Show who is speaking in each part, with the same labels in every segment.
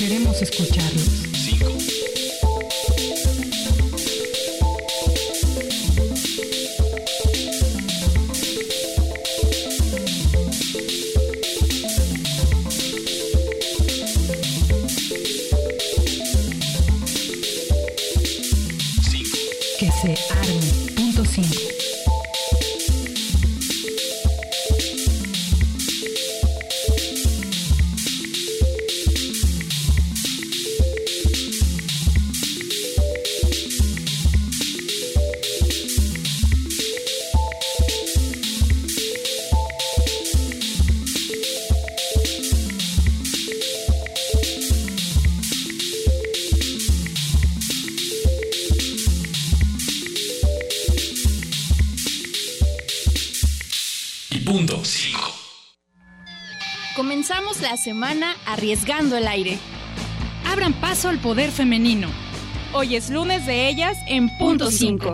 Speaker 1: Queremos escucharlos.
Speaker 2: 5.
Speaker 1: Que se arme. Punto 5.
Speaker 2: Punto 5.
Speaker 3: Comenzamos la semana arriesgando el aire.
Speaker 4: Abran paso al poder femenino.
Speaker 3: Hoy es lunes de ellas en Punto 5.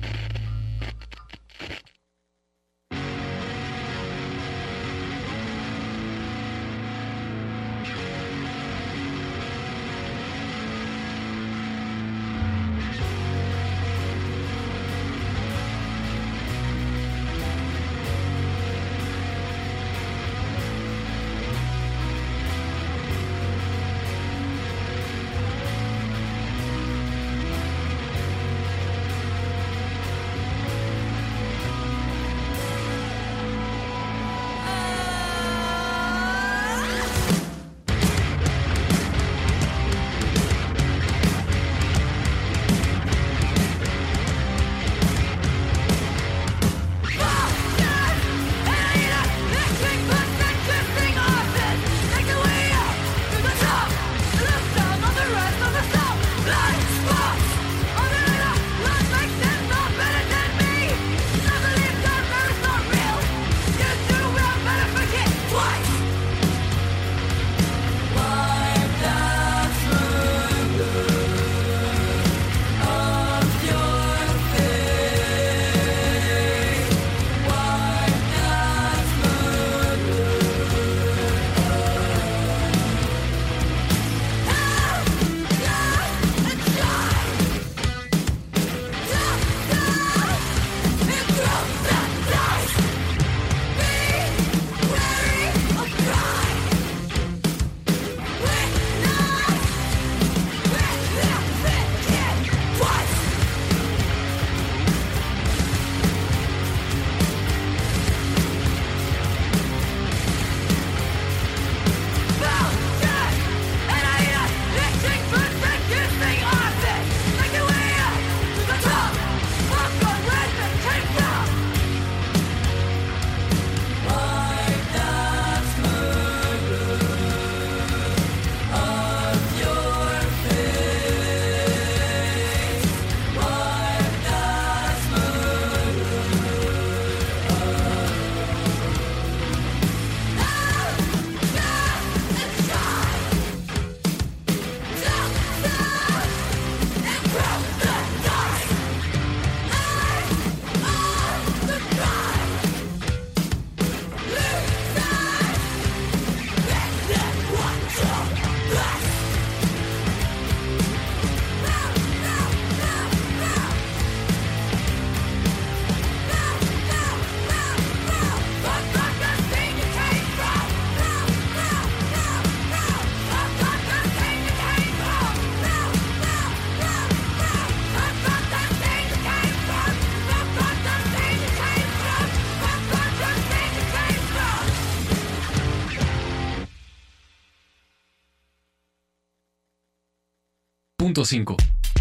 Speaker 2: Punto 5.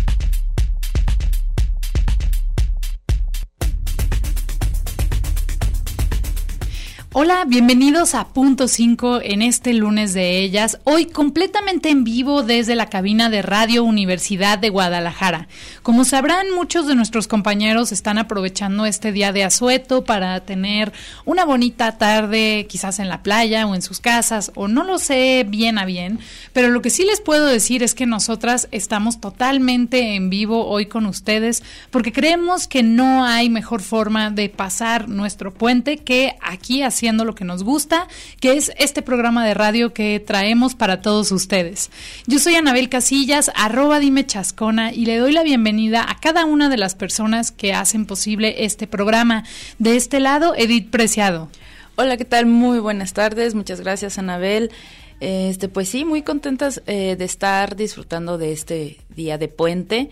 Speaker 4: Hola, bienvenidos a Punto 5 en este lunes de ellas, hoy completamente en vivo desde la cabina de Radio Universidad de Guadalajara. Como sabrán, muchos de nuestros compañeros están aprovechando este día de asueto para tener una bonita tarde, quizás en la playa o en sus casas, o no lo sé bien a bien, pero lo que sí les puedo decir es que nosotras estamos totalmente en vivo hoy con ustedes, porque creemos que no hay mejor forma de pasar nuestro puente que aquí haciendo haciendo lo que nos gusta, que es este programa de radio que traemos para todos ustedes. Yo soy Anabel Casillas, @dimechascona, y le doy la bienvenida a cada una de las personas que hacen posible este programa. De este lado, Edith Preciado.
Speaker 5: Hola, ¿qué tal? Muy buenas tardes, muchas gracias, Anabel. Pues sí, muy contentas de estar disfrutando de este día de puente,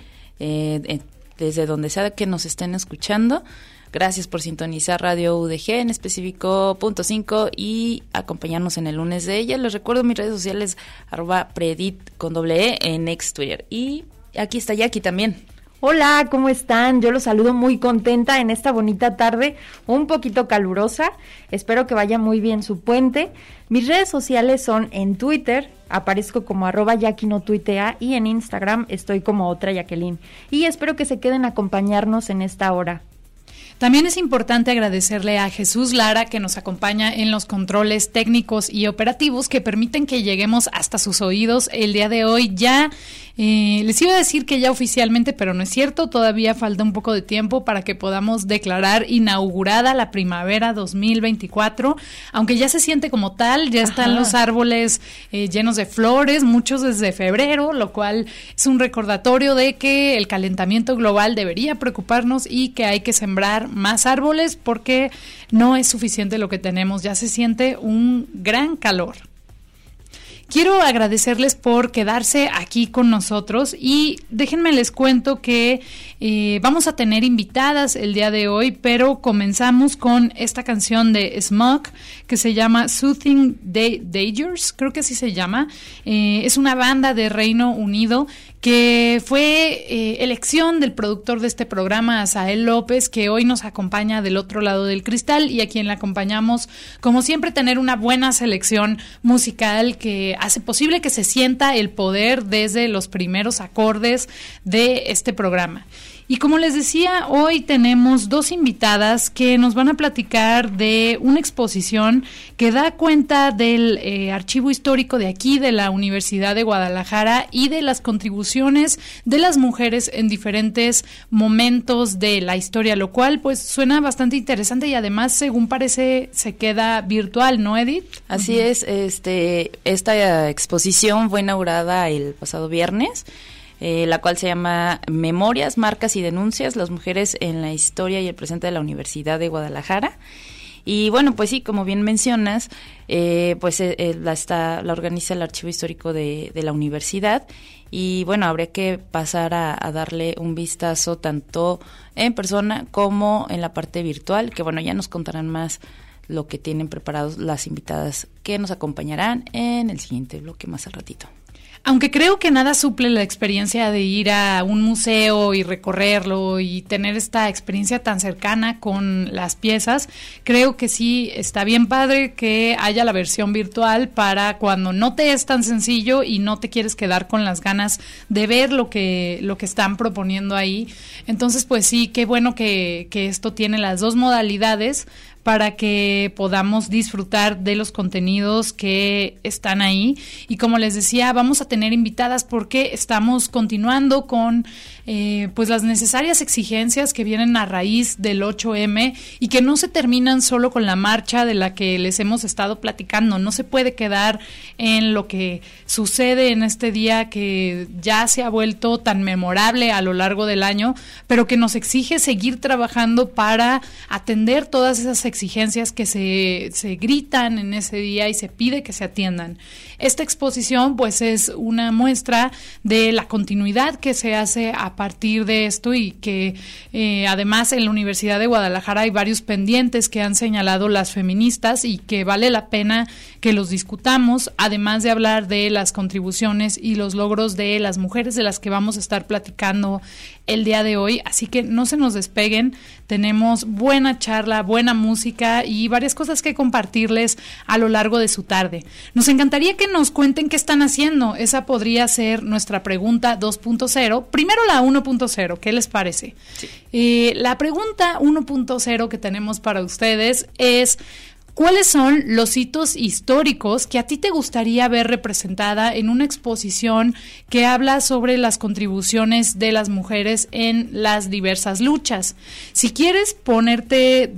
Speaker 5: desde donde sea que nos estén escuchando. Gracias por sintonizar Radio UDG, en específico .5, y acompañarnos en el lunes de ella. Les recuerdo mis redes sociales, @predit con @e en ex Twitter. Y aquí está Jackie también.
Speaker 6: Hola, ¿cómo están? Yo los saludo muy contenta en esta bonita tarde, un poquito calurosa. Espero que vaya muy bien su puente. Mis redes sociales son en Twitter, aparezco como @YaquinoTuitea, y en Instagram estoy como otra Jacqueline. Y espero que se queden a acompañarnos en esta hora.
Speaker 4: También es importante agradecerle a Jesús Lara, que nos acompaña en los controles técnicos y operativos que permiten que lleguemos hasta sus oídos el día de hoy. Ya les iba a decir que ya oficialmente, pero no es cierto, todavía falta un poco de tiempo para que podamos declarar inaugurada la primavera 2024, aunque ya se siente como tal, ya están los árboles llenos de flores, muchos desde febrero, lo cual es un recordatorio de que el calentamiento global debería preocuparnos y que hay que sembrar más árboles porque no es suficiente lo que tenemos, ya se siente un gran calor. Quiero agradecerles por quedarse aquí con nosotros y déjenme les cuento que vamos a tener invitadas el día de hoy, pero comenzamos con esta canción de Smog que se llama Soothing Dangers, creo que así se llama. Es una banda de Reino Unido que fue elección del productor de este programa, Asael López, que hoy nos acompaña del otro lado del cristal y a quien le acompañamos, como siempre, tener una buena selección musical que hace posible que se sienta el poder desde los primeros acordes de este programa. Y como les decía, hoy tenemos dos invitadas que nos van a platicar de una exposición que da cuenta del archivo histórico de aquí, de la Universidad de Guadalajara, y de las contribuciones de las mujeres en diferentes momentos de la historia, lo cual pues suena bastante interesante y además, según parece, se queda virtual, ¿no, Edith?
Speaker 5: Así es, esta exposición fue inaugurada el pasado viernes, la cual se llama Memorias, Marcas y Denuncias, las mujeres en la historia y el presente de la Universidad de Guadalajara. Y bueno, pues sí, como bien mencionas, pues la organiza el Archivo Histórico de la Universidad, y bueno, habría que pasar a darle un vistazo tanto en persona como en la parte virtual, que bueno, ya nos contarán más lo que tienen preparados las invitadas que nos acompañarán en el siguiente bloque más al ratito.
Speaker 4: Aunque creo que nada suple la experiencia de ir a un museo y recorrerlo y tener esta experiencia tan cercana con las piezas, creo que sí está bien padre que haya la versión virtual para cuando no te es tan sencillo y no te quieres quedar con las ganas de ver lo que están proponiendo ahí. Entonces, pues sí, qué bueno que esto tiene las dos modalidades para que podamos disfrutar de los contenidos que están ahí. Y como les decía, vamos a tener invitadas porque estamos continuando con pues las necesarias exigencias que vienen a raíz del 8M y que no se terminan solo con la marcha de la que les hemos estado platicando. No se puede quedar en lo que sucede en este día que ya se ha vuelto tan memorable a lo largo del año, pero que nos exige seguir trabajando para atender todas esas exigencias que se gritan en ese día y se pide que se atiendan. Esta exposición pues es una muestra de la continuidad que se hace a partir de esto y que además en la Universidad de Guadalajara hay varios pendientes que han señalado las feministas y que vale la pena que los discutamos, además de hablar de las contribuciones y los logros de las mujeres de las que vamos a estar platicando el día de hoy, así que no se nos despeguen, tenemos buena charla, buena música y varias cosas que compartirles a lo largo de su tarde. Nos encantaría que nos cuenten qué están haciendo, esa podría ser nuestra pregunta 2.0, primero la 1.0, ¿qué les parece? Sí. La pregunta 1.0 que tenemos para ustedes es: ¿Cuáles son los hitos históricos que a ti te gustaría ver representada en una exposición que habla sobre las contribuciones de las mujeres en las diversas luchas? Si quieres ponerte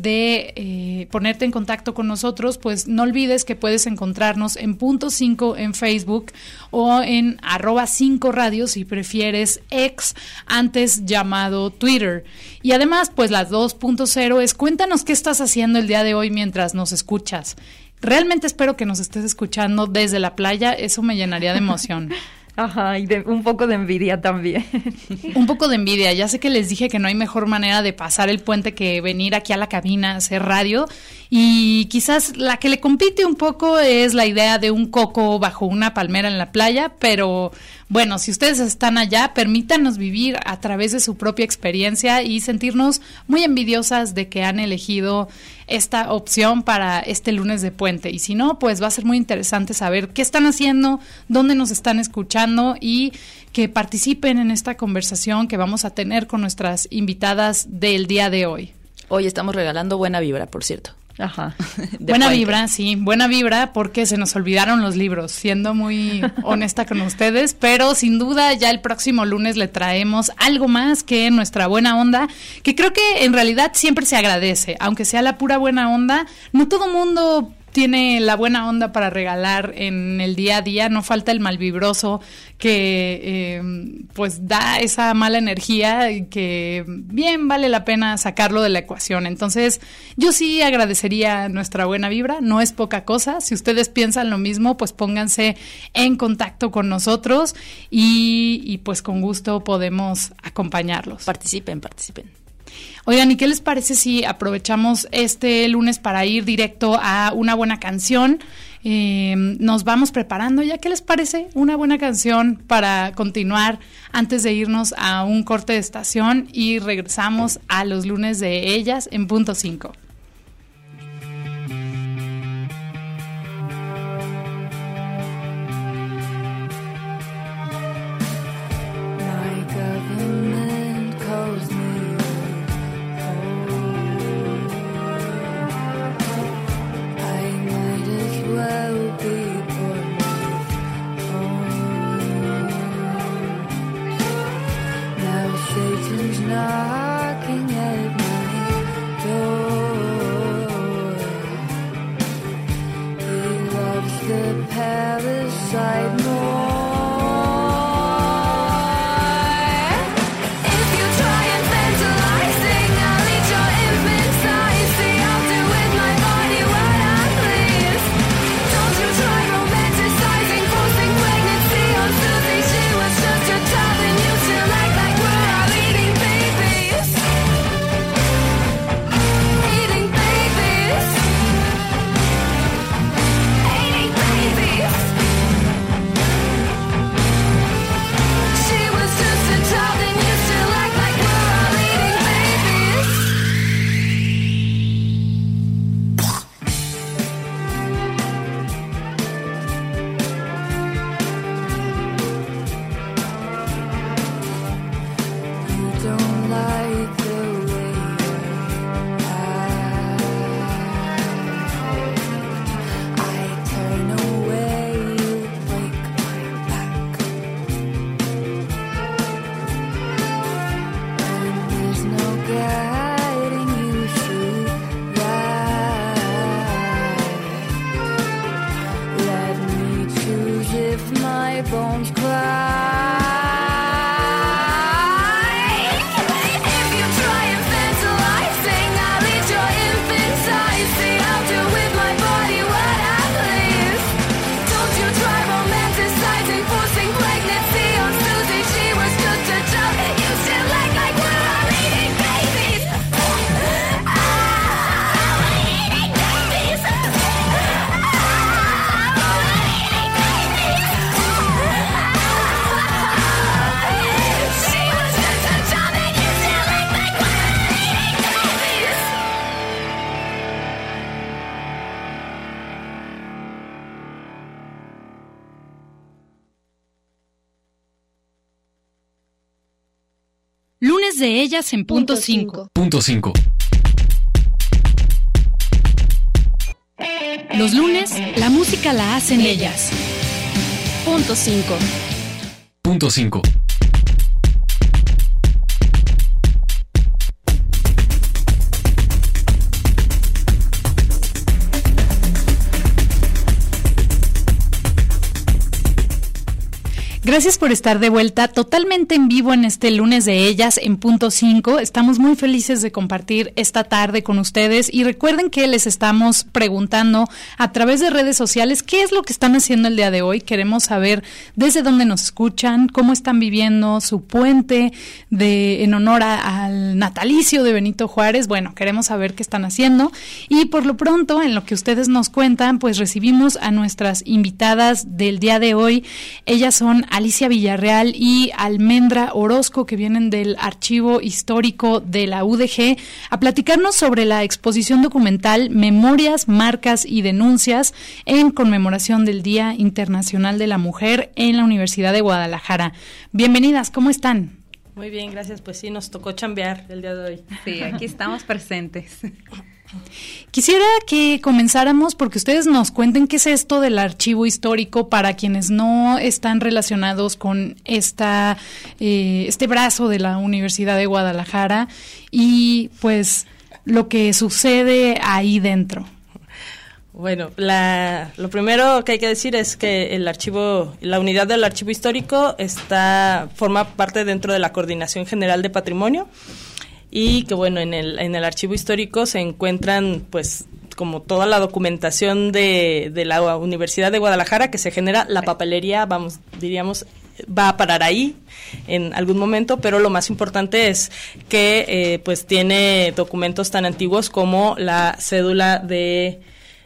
Speaker 4: en contacto con nosotros, pues no olvides que puedes encontrarnos en Punto 5 en Facebook o en @5radio si prefieres ex, antes llamado Twitter. Y además, pues la 2.0 es cuéntanos qué estás haciendo el día de hoy mientras nos escuchas. Realmente espero que nos estés escuchando desde la playa, eso me llenaría de emoción.
Speaker 6: Ajá, y un poco de envidia también.
Speaker 4: Un poco de envidia. Ya sé que les dije que no hay mejor manera de pasar el puente que venir aquí a la cabina a hacer radio. Y quizás la que le compite un poco es la idea de un coco bajo una palmera en la playa. Pero bueno, si ustedes están allá, permítanos vivir a través de su propia experiencia y sentirnos muy envidiosas de que han elegido esta opción para este lunes de puente. Y si no, pues va a ser muy interesante saber qué están haciendo, dónde nos están escuchando y que participen en esta conversación que vamos a tener con nuestras invitadas del día de hoy.
Speaker 5: Hoy estamos regalando buena vibra, por cierto.
Speaker 6: Ajá.
Speaker 4: Buena puente. Vibra, sí, buena vibra porque se nos olvidaron los libros, siendo muy honesta con ustedes, pero sin duda ya el próximo lunes le traemos algo más que nuestra buena onda, que creo que en realidad siempre se agradece, aunque sea la pura buena onda, no todo mundo tiene la buena onda para regalar en el día a día, no falta el malvibroso que pues da esa mala energía y que bien vale la pena sacarlo de la ecuación. Entonces yo sí agradecería nuestra buena vibra, no es poca cosa. Si ustedes piensan lo mismo, pues pónganse en contacto con nosotros y pues con gusto podemos acompañarlos.
Speaker 5: Participen.
Speaker 4: Oigan, ¿y qué les parece si aprovechamos este lunes para ir directo a una buena canción? Nos vamos preparando ya. ¿Qué les parece? Una buena canción para continuar antes de irnos a un corte de estación y regresamos a los lunes de ellas en Punto 5.
Speaker 7: Knocking at my door. He loves the parasite more. If you try and tantalizing, I'll eat your infant size. See, I'll do with my body what I please. Don't you try romanticizing, forcing pregnancy on Susie. She was just a child and you still act like we're all eating babies. Eating babies. Eating babies. She was just a child and you still act like we're all eating babies. You don't like the way I turn away, you break my back. And there's no guiding you through that. Let me choose if my bones cry. If you try and tantalizing, I'll eat your infant size. See, I'll do with my body what I please. Don't you try romanticizing, forcing pregnancy on Susie. She was just a child and you still act like we're all eating babies. Eating babies. She was just a child and you still act like we're all eating babies.
Speaker 3: Lunes de ellas en Punto 5.
Speaker 2: Punto 5.
Speaker 4: Los lunes, la música la hacen ellas.
Speaker 3: Punto 5.
Speaker 2: Punto 5.
Speaker 4: Gracias por estar de vuelta totalmente en vivo en este lunes de ellas en Punto 5. Estamos muy felices de compartir esta tarde con ustedes y recuerden que les estamos preguntando a través de redes sociales qué es lo que están haciendo el día de hoy. Queremos saber desde dónde nos escuchan, cómo están viviendo su puente en honor al natalicio de Benito Juárez. Bueno, queremos saber qué están haciendo y por lo pronto, en lo que ustedes nos cuentan, pues recibimos a nuestras invitadas del día de hoy. Ellas son Alicia Villarreal y Almendra Orozco, que vienen del Archivo Histórico de la UDG, a platicarnos sobre la exposición documental Memorias, Marcas y Denuncias en conmemoración del Día Internacional de la Mujer en la Universidad de Guadalajara. Bienvenidas, ¿cómo están?
Speaker 8: Muy bien, gracias. Pues sí, nos tocó chambear el día de hoy.
Speaker 9: Sí, aquí estamos presentes.
Speaker 4: Quisiera que comenzáramos porque ustedes nos cuenten qué es esto del archivo histórico para quienes no están relacionados con este brazo de la Universidad de Guadalajara y pues lo que sucede ahí dentro.
Speaker 8: Bueno, lo primero que hay que decir es que la unidad del archivo histórico forma parte dentro de la Coordinación General de Patrimonio. Y que bueno, en el archivo histórico se encuentran pues como toda la documentación de la Universidad de Guadalajara que se genera, la papelería, diríamos, va a parar ahí en algún momento, pero lo más importante es que pues tiene documentos tan antiguos como la cédula de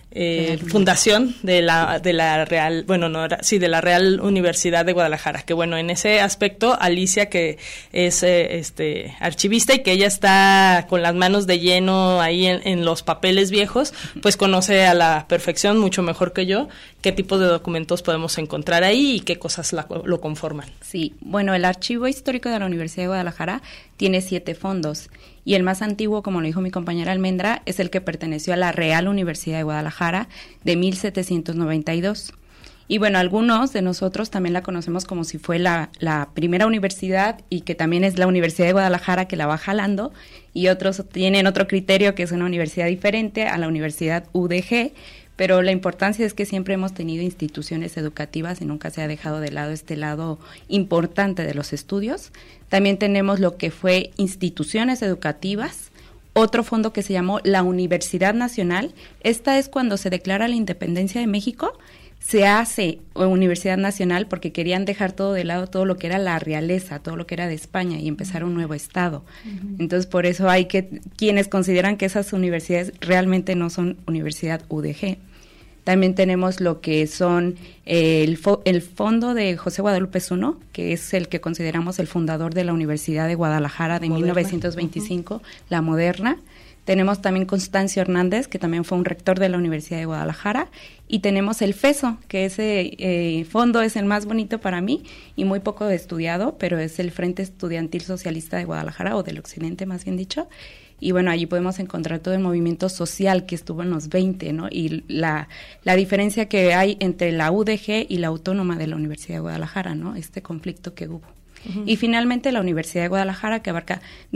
Speaker 8: fundación de la Real, de la Real Universidad de Guadalajara, que bueno, en ese aspecto Alicia, que es archivista y que ella está con las manos de lleno ahí en los papeles viejos, pues conoce a la perfección, mucho mejor que yo, qué tipos de documentos podemos encontrar ahí y qué cosas lo conforman.
Speaker 9: Sí, bueno, el Archivo Histórico de la Universidad de Guadalajara tiene 7 fondos y el más antiguo, como lo dijo mi compañera Almendra, es el que perteneció a la Real Universidad de Guadalajara de 1792. Y bueno, algunos de nosotros también la conocemos como si fue la primera universidad y que también es la Universidad de Guadalajara que la va jalando, y otros tienen otro criterio que es una universidad diferente a la Universidad UDG, pero la importancia es que siempre hemos tenido instituciones educativas y nunca se ha dejado de lado este lado importante de los estudios. También tenemos lo que fue instituciones educativas, otro fondo que se llamó la Universidad Nacional. Esta es cuando se declara la independencia de México, se hace Universidad Nacional porque querían dejar todo de lado, todo lo que era la realeza, todo lo que era de España y empezar un nuevo estado. Uh-huh. Entonces, por eso hay quienes consideran que esas universidades realmente no son Universidad UDG. También tenemos lo que son el fondo de José Guadalupe Zuno, que es el que consideramos el fundador de la Universidad de Guadalajara de Moderna. 1925, uh-huh. La Moderna. Tenemos también Constancio Hernández, que también fue un rector de la Universidad de Guadalajara, y tenemos el FESO, que ese fondo es el más bonito para mí y muy poco estudiado, pero es el Frente Estudiantil Socialista de Guadalajara, o del Occidente más bien dicho, y bueno, allí podemos encontrar todo el movimiento social que estuvo en los 20, ¿no? Y la diferencia que hay entre la UDG y la Autónoma de la Universidad de Guadalajara, ¿no? Este conflicto que hubo. Uh-huh. Y finalmente la Universidad de Guadalajara, que abarca de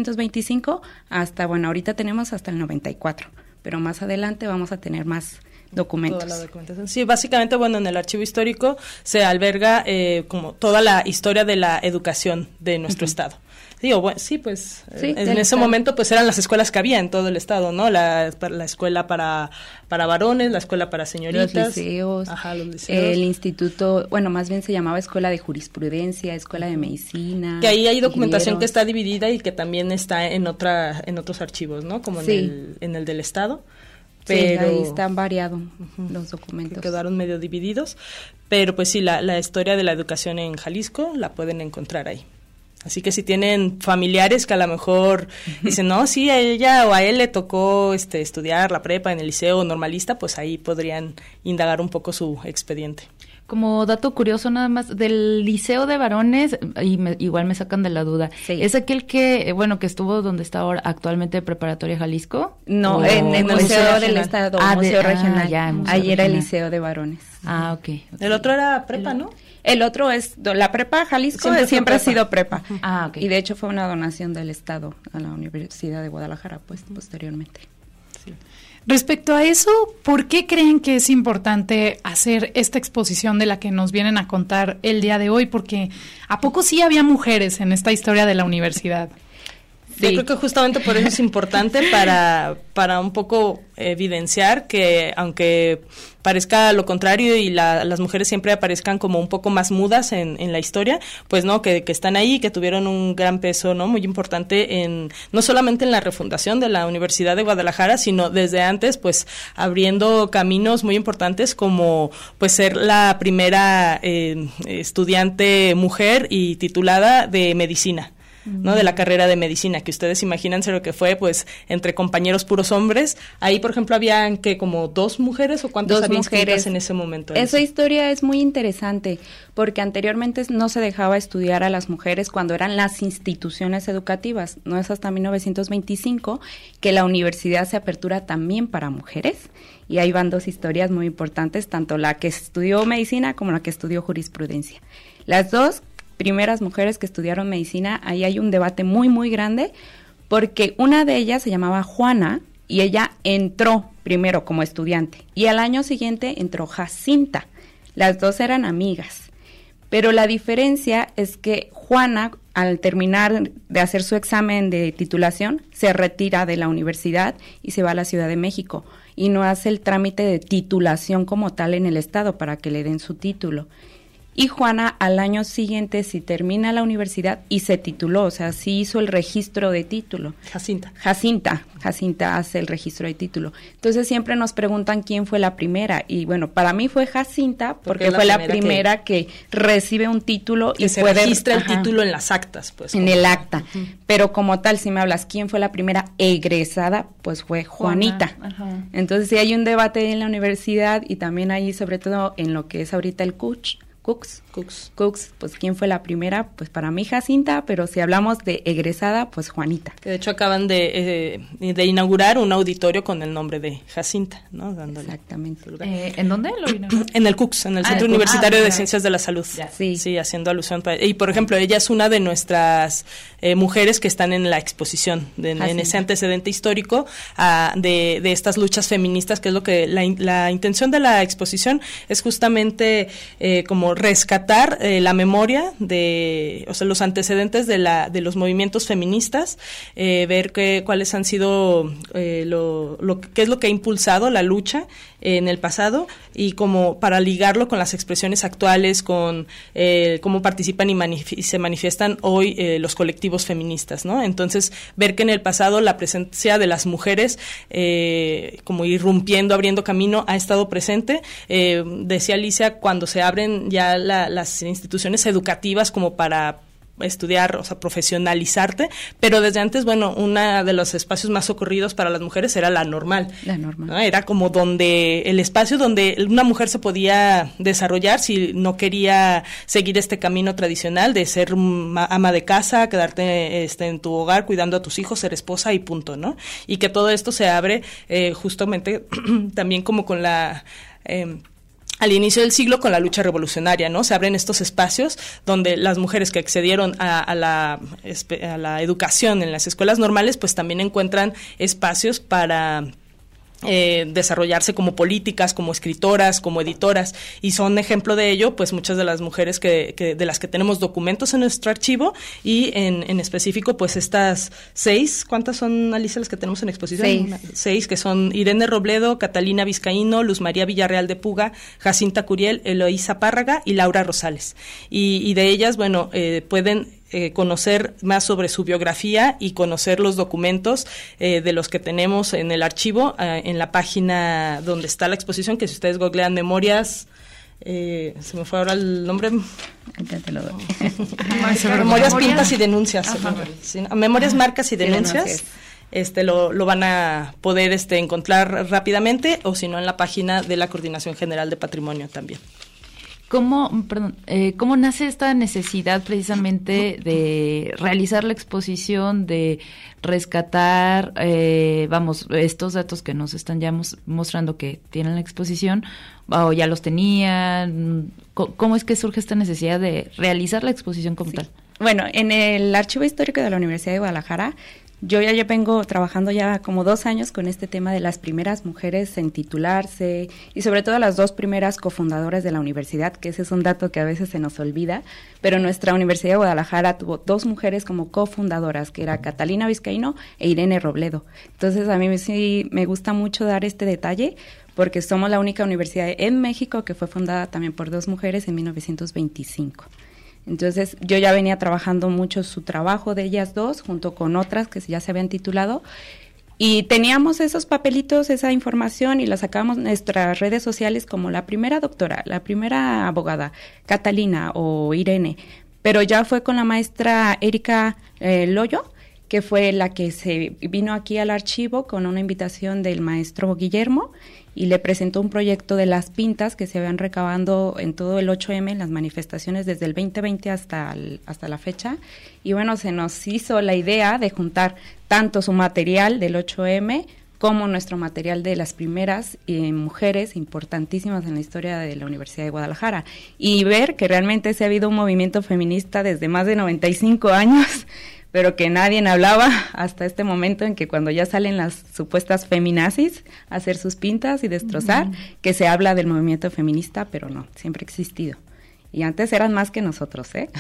Speaker 9: 1925 hasta, bueno, ahorita tenemos hasta el 94, pero más adelante vamos a tener más documentos.
Speaker 8: Toda la documentación. Sí, básicamente, bueno, en el archivo histórico se alberga como toda la historia de la educación de nuestro uh-huh. estado. Digo, bueno, sí, pues sí, en ese momento pues eran las escuelas que había en todo el estado, ¿no? La escuela para varones, la escuela para señoritas.
Speaker 9: Los liceos. Ajá, los liceos. El instituto, bueno, más bien se llamaba Escuela de Jurisprudencia, Escuela de Medicina.
Speaker 8: Que ahí hay documentación que está dividida y que también está en otros archivos, ¿no? Como sí. en el del estado. Pero
Speaker 9: sí, ahí están variados uh-huh. los documentos.
Speaker 8: Que quedaron medio divididos, pero pues sí, la historia de la educación en Jalisco la pueden encontrar ahí. Así que si tienen familiares que a lo mejor dicen, no, sí, a ella o a él le tocó estudiar la prepa en el liceo normalista, pues ahí podrían indagar un poco su expediente.
Speaker 5: como dato curioso nada más, del Liceo de Varones, y igual me sacan de la duda,
Speaker 9: Sí.
Speaker 5: ¿es aquel que, bueno, que estuvo donde está ahora actualmente Preparatoria Jalisco?
Speaker 9: No,
Speaker 5: ¿O
Speaker 9: en el
Speaker 5: Museo
Speaker 9: Museo del
Speaker 5: Regional?
Speaker 9: Estado,
Speaker 5: Ah,
Speaker 9: Museo Regional.
Speaker 5: ya, el Museo
Speaker 9: Ahí era el
Speaker 5: Regional.
Speaker 9: Liceo de Varones.
Speaker 5: Ah, ok.
Speaker 8: El otro era prepa, ¿no?
Speaker 9: El otro es, la prepa Jalisco
Speaker 8: Siempre
Speaker 9: siempre,
Speaker 8: fue
Speaker 9: ha sido prepa.
Speaker 5: Ah, ok.
Speaker 9: Y de hecho fue una donación del Estado a la Universidad de Guadalajara, pues, posteriormente.
Speaker 4: Respecto a eso, ¿por qué creen que es importante hacer esta exposición de la que nos vienen a contar el día de hoy? Porque ¿a poco sí había mujeres en esta historia de la universidad?
Speaker 8: Yo creo que justamente por eso es importante para un poco evidenciar que aunque parezca lo contrario y las mujeres siempre aparezcan como un poco más mudas en la historia, pues no, que están ahí, que tuvieron un gran peso, ¿no? Muy importante no solamente en la refundación de la Universidad de Guadalajara, sino desde antes, pues abriendo caminos muy importantes como pues ser la primera estudiante mujer y titulada de medicina, ¿no? De la carrera de medicina, que ustedes imagínense lo que fue, pues, entre compañeros puros hombres. Ahí, por ejemplo, habían que como 2 mujeres o cuántas había inscritas en ese momento.
Speaker 9: Esa historia es muy interesante porque anteriormente no se dejaba estudiar a las mujeres cuando eran las instituciones educativas. No es hasta 1925 que la universidad se apertura también para mujeres. Y ahí van 2 historias muy importantes, tanto la que estudió medicina como la que estudió jurisprudencia. Las 2 primeras mujeres que estudiaron medicina, ahí hay un debate muy, muy grande, porque una de ellas se llamaba Juana y ella entró primero como estudiante y al año siguiente entró Jacinta. Las 2 eran amigas, pero la diferencia es que Juana, al terminar de hacer su examen de titulación, se retira de la universidad y se va a la Ciudad de México y no hace el trámite de titulación como tal en el estado para que le den su título. Y Juana al año siguiente sí termina la universidad y se tituló, o sea, sí hizo el registro de título. Jacinta hace el registro de título. Entonces siempre nos preguntan quién fue la primera y bueno, para mí fue Jacinta porque fue la primera que recibe un título
Speaker 8: que
Speaker 9: y
Speaker 8: se
Speaker 9: puede
Speaker 8: registra el título en las actas, pues.
Speaker 9: En el acta. Pero como tal, si me hablas quién fue la primera egresada, pues fue Juanita.
Speaker 5: Ajá.
Speaker 9: Entonces sí hay un debate en la universidad y también ahí sobre todo en lo que es ahorita el Cooks, pues ¿quién fue la primera? Pues para mí Jacinta, pero si hablamos de egresada, pues Juanita.
Speaker 8: Que de hecho acaban de inaugurar un auditorio con el nombre de Jacinta, ¿no? Dándole
Speaker 9: Exactamente.
Speaker 8: lugar.
Speaker 5: ¿En dónde lo vino?
Speaker 8: En el CUCS, en el Centro
Speaker 5: el CUCS.
Speaker 8: Universitario de
Speaker 5: Ya.
Speaker 8: Ciencias de la Salud.
Speaker 5: Ya.
Speaker 9: Sí.
Speaker 8: Haciendo alusión. Y por ejemplo, ella es una de nuestras mujeres que están en la exposición, en ese antecedente histórico de estas luchas feministas, que es lo que la intención de la exposición es justamente como rescatar la memoria o sea, los antecedentes de los movimientos feministas, ver cuáles han sido qué es lo que ha impulsado la lucha en el pasado y como para ligarlo con las expresiones actuales, con cómo participan y se manifiestan hoy los colectivos feministas, ¿no? Entonces, ver que en el pasado la presencia de las mujeres como irrumpiendo, abriendo camino, ha estado presente. Decía Alicia, cuando se abren ya las instituciones educativas como para estudiar, o sea, profesionalizarte, pero desde antes, bueno, uno de los espacios más socorridos para las mujeres era la normal. ¿No? Era como el espacio donde una mujer se podía desarrollar si no quería seguir este camino tradicional de ser ama de casa, quedarte en tu hogar cuidando a tus hijos, ser esposa y punto, ¿no? Y que todo esto se abre justamente también como con al inicio del siglo con la lucha revolucionaria, ¿no? Se abren estos espacios donde las mujeres que accedieron a la educación en las escuelas normales, pues también encuentran espacios para desarrollarse como políticas, como escritoras, como editoras, y son ejemplo de ello, pues muchas de las mujeres de las que tenemos documentos en nuestro archivo, y en específico, pues estas 6, ¿cuántas son, Alicia, las que tenemos en exposición? 6, que son Irene Robledo, Catalina Vizcaíno, Luz María Villarreal de Puga, Jacinta Curiel, Eloísa Párraga y Laura Rosales. Y de ellas, bueno, pueden conocer más sobre su biografía y conocer los documentos de los que tenemos en el archivo, en la página donde está la exposición, que si ustedes googlean Memorias, se me fue ahora el nombre.
Speaker 9: Te lo doy.
Speaker 8: Memorias, Pintas y Denuncias. Memorias, Marcas y Denuncias. Lo van a poder encontrar rápidamente, o si no en la página de la Coordinación General de Patrimonio también.
Speaker 5: ¿Cómo nace esta necesidad precisamente de realizar la exposición, de rescatar, estos datos que nos están ya mostrando que tienen la exposición, o ya los tenían? ¿Cómo es que surge esta necesidad de realizar la exposición como tal?
Speaker 9: Bueno, en el Archivo Histórico de la Universidad de Guadalajara, yo ya vengo trabajando ya como 2 años con este tema de las primeras mujeres en titularse y sobre todo las 2 primeras cofundadoras de la universidad, que ese es un dato que a veces se nos olvida, pero nuestra Universidad de Guadalajara tuvo 2 mujeres como cofundadoras, que era Catalina Vizcaíno e Irene Robledo. Entonces a mí sí me gusta mucho dar este detalle, porque somos la única universidad en México que fue fundada también por 2 mujeres en 1925. Entonces, yo ya venía trabajando mucho su trabajo de ellas 2, junto con otras que ya se habían titulado, y teníamos esos papelitos, esa información, y la sacábamos en nuestras redes sociales como la primera doctora, la primera abogada, Catalina o Irene, pero ya fue con la maestra Erika Loyo, que fue la que se vino aquí al archivo con una invitación del maestro Guillermo, y le presentó un proyecto de las pintas que se habían recabando en todo el 8M, en las manifestaciones desde el 2020 hasta la fecha. Y bueno, se nos hizo la idea de juntar tanto su material del 8M como nuestro material de las primeras mujeres importantísimas en la historia de la Universidad de Guadalajara. Y ver que realmente se ha habido un movimiento feminista desde más de 95 años, pero que nadie hablaba hasta este momento en que cuando ya salen las supuestas feminazis a hacer sus pintas y destrozar, que se habla del movimiento feminista, pero no, siempre ha existido. Y antes eran más que nosotros, ¿eh?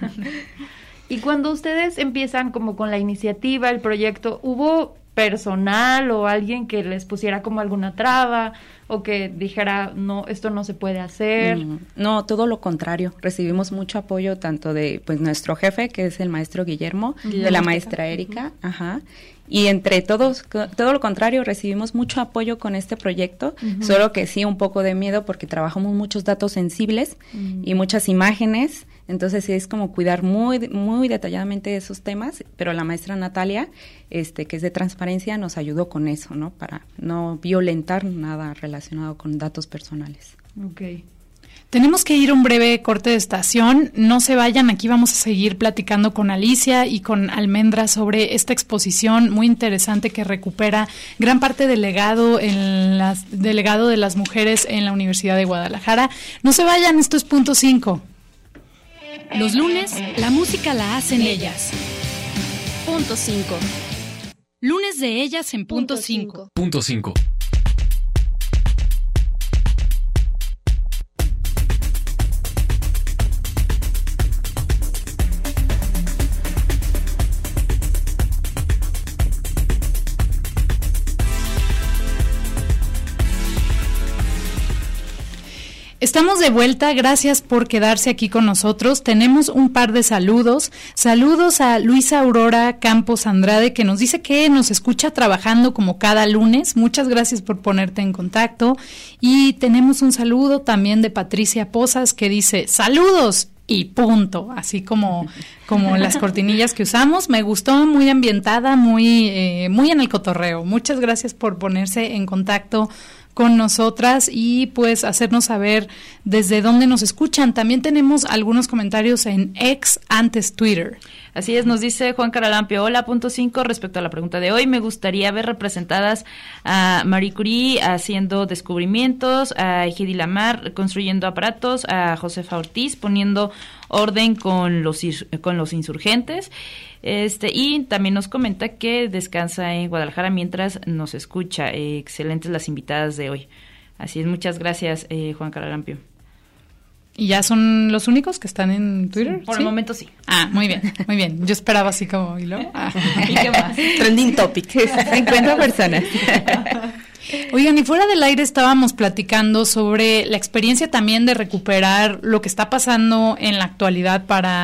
Speaker 6: Y cuando ustedes empiezan como con la iniciativa, el proyecto, ¿hubo personal o alguien que les pusiera como alguna traba o que dijera, no, esto no se puede hacer?
Speaker 9: No, todo lo contrario. Recibimos mucho apoyo tanto de pues nuestro jefe, que es el maestro Guillermo, de la maestra Erika, y entre todos, todo lo contrario, recibimos mucho apoyo con este proyecto, solo que sí un poco de miedo porque trabajamos muchos datos sensibles y muchas imágenes. Entonces sí es como cuidar muy, muy detalladamente esos temas, pero la maestra Natalia, que es de transparencia, nos ayudó con eso, ¿no? Para no violentar nada relacionado con datos personales.
Speaker 4: Okay. Tenemos que ir a un breve corte de estación. No se vayan, aquí vamos a seguir platicando con Alicia y con Almendra sobre esta exposición muy interesante que recupera gran parte del legado de las mujeres en la Universidad de Guadalajara. No se vayan, esto es Punto 5.
Speaker 3: Los lunes, la música la hacen ellas. Punto 5. Lunes de ellas en Punto 5.
Speaker 2: Punto 5.
Speaker 4: Estamos de vuelta, gracias por quedarse aquí con nosotros. Tenemos un par de saludos. Saludos a Luisa Aurora Campos Andrade, que nos dice que nos escucha trabajando como cada lunes. Muchas gracias por ponerte en contacto. Y tenemos un saludo también de Patricia Pozas, que dice, saludos y punto, así como las cortinillas que usamos. Me gustó, muy ambientada, muy en el cotorreo. Muchas gracias por ponerse en contacto con nosotras y pues hacernos saber desde dónde nos escuchan. También tenemos algunos comentarios en X, antes Twitter.
Speaker 5: Así es, nos dice Juan Caralampio, hola, Punto 5, respecto a la pregunta de hoy, me gustaría ver representadas a Marie Curie haciendo descubrimientos, a Hedy Lamarr construyendo aparatos, a Josefa Ortiz poniendo orden con los insurgentes, y también nos comenta que descansa en Guadalajara mientras nos escucha. Excelentes las invitadas de hoy. Así es, muchas gracias, Juan Caralampio.
Speaker 4: ¿Y ya son los únicos que están en Twitter?
Speaker 5: Sí, por el momento sí.
Speaker 4: Ah, muy bien, muy bien. Yo esperaba así como, ¿y luego?
Speaker 5: ¿Y qué más?
Speaker 9: Trending topic, 50 personas.
Speaker 4: Oigan, y fuera del aire estábamos platicando sobre la experiencia también de recuperar lo que está pasando en la actualidad para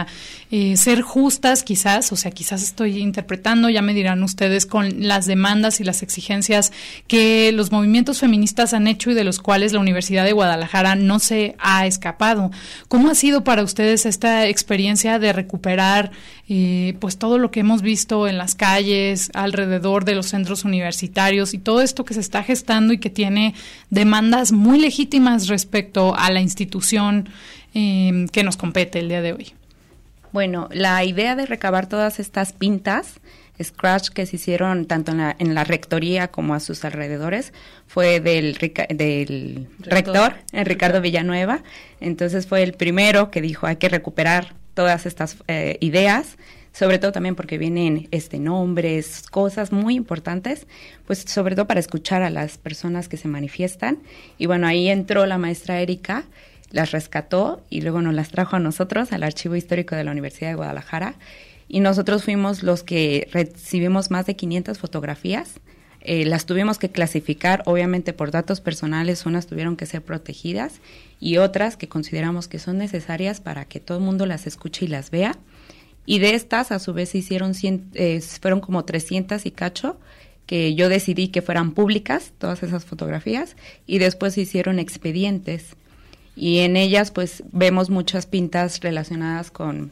Speaker 4: ser justas quizás, o sea, quizás estoy interpretando, ya me dirán ustedes, con las demandas y las exigencias que los movimientos feministas han hecho y de los cuales la Universidad de Guadalajara no se ha escapado. ¿Cómo ha sido para ustedes esta experiencia de recuperar pues todo lo que hemos visto en las calles, alrededor de los centros universitarios y todo esto que se está gestando y que tiene demandas muy legítimas respecto a la institución que nos compete el día de hoy?
Speaker 9: Bueno, la idea de recabar todas estas pintas scratch que se hicieron tanto en la rectoría como a sus alrededores fue del rector, Ricardo Villanueva. Entonces fue el primero que dijo hay que recuperar todas estas ideas, sobre todo también porque vienen nombres, cosas muy importantes, pues sobre todo para escuchar a las personas que se manifiestan. Y bueno, ahí entró la maestra Erika, las rescató y luego nos las trajo a nosotros, al Archivo Histórico de la Universidad de Guadalajara, y nosotros fuimos los que recibimos más de 500 fotografías. Las tuvimos que clasificar, obviamente por datos personales, unas tuvieron que ser protegidas y otras que consideramos que son necesarias para que todo el mundo las escuche y las vea. Y de estas, a su vez, se hicieron fueron como 300 y cacho, que yo decidí que fueran públicas, todas esas fotografías, y después se hicieron expedientes. Y en ellas, pues, vemos muchas pintas relacionadas con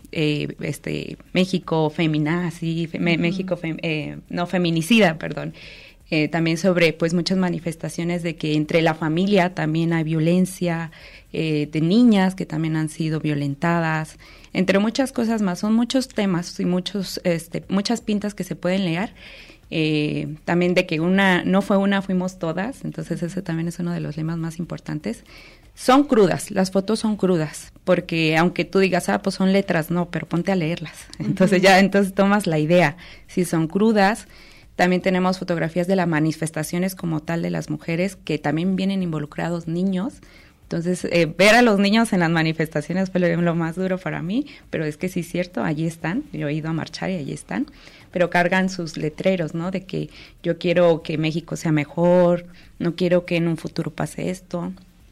Speaker 9: México feminazi, México no feminicida, perdón. También sobre, pues, muchas manifestaciones de que entre la familia también hay violencia, de niñas que también han sido violentadas, entre muchas cosas más. Son muchos temas y muchas pintas que se pueden leer. También de que no fue una, fuimos todas. Entonces ese también es uno de los lemas más importantes. Son crudas, las fotos son crudas, porque aunque tú digas, pues son letras, no, pero ponte a leerlas. Entonces entonces tomas la idea. Si son crudas. También tenemos fotografías de las manifestaciones como tal de las mujeres, que también vienen involucrados niños. Entonces, ver a los niños en las manifestaciones fue lo más duro para mí, pero es que sí es cierto, allí están, yo he ido a marchar y allí están, pero cargan sus letreros, ¿no? De que yo quiero que México sea mejor, no quiero que en un futuro pase esto,